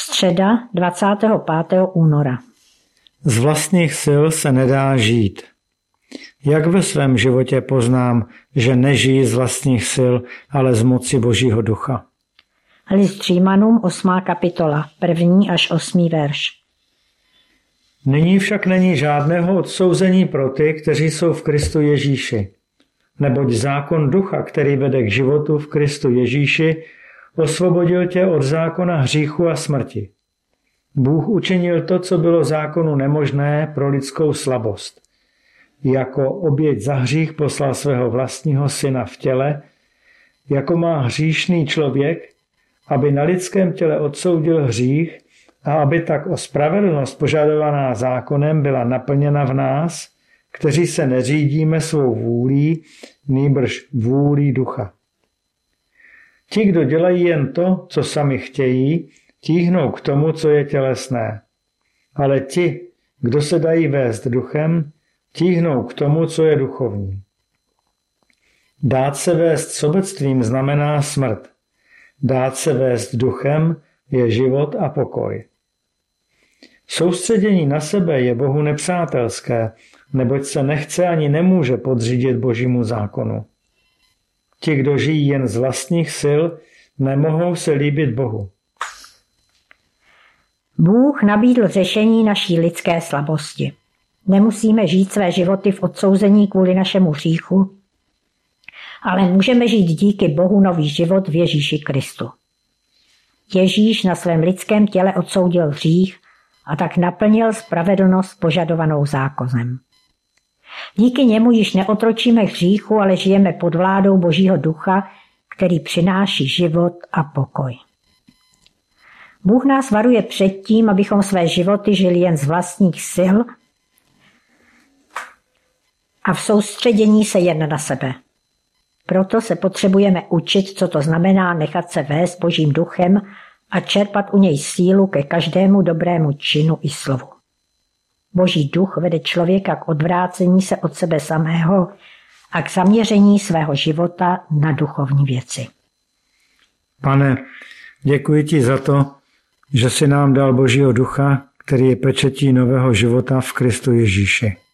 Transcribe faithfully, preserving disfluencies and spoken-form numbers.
Středa dvacátého pátého února. Z vlastních sil se nedá žít. Jak ve svém životě poznám, že nežijí z vlastních sil, ale z moci Božího ducha? List Římanům, osmá kapitola, první až osmý verš. Nyní však není žádného odsouzení pro ty, kteří jsou v Kristu Ježíši. Neboť zákon ducha, který vede k životu v Kristu Ježíši, osvobodil tě od zákona hříchu a smrti. Bůh učinil to, co bylo zákonu nemožné pro lidskou slabost. Jako oběť za hřích poslal svého vlastního syna v těle, jako má hříšný člověk, aby na lidském těle odsoudil hřích a aby tak o spravedlnost požadovaná zákonem byla naplněna v nás, kteří se neřídíme svou vůlí, nýbrž vůlí ducha. Ti, kdo dělají jen to, co sami chtějí, tíhnou k tomu, co je tělesné. Ale ti, kdo se dají vést duchem, tíhnou k tomu, co je duchovní. Dát se vést sobectvím znamená smrt. Dát se vést duchem je život a pokoj. Soustředění na sebe je Bohu nepřátelské, neboť se nechce ani nemůže podřídit Božímu zákonu. Ti, kdo žijí jen z vlastních sil, nemohou se líbit Bohu. Bůh nabídl řešení naší lidské slabosti. Nemusíme žít své životy v odsouzení kvůli našemu hříchu, ale můžeme žít díky Bohu nový život v Ježíši Kristu. Ježíš na svém lidském těle odsoudil hřích a tak naplnil spravedlnost požadovanou zákonem. Díky němu již neotročíme hříchu, ale žijeme pod vládou Božího ducha, který přináší život a pokoj. Bůh nás varuje před tím, abychom své životy žili jen z vlastních sil a v soustředění se jen na sebe. Proto se potřebujeme učit, co to znamená nechat se vést Božím duchem a čerpat u něj sílu ke každému dobrému činu i slovu. Boží duch vede člověka k odvrácení se od sebe samého a k zaměření svého života na duchovní věci. Pane, děkuji ti za to, že jsi nám dal Božího ducha, který je pečetí nového života v Kristu Ježíši.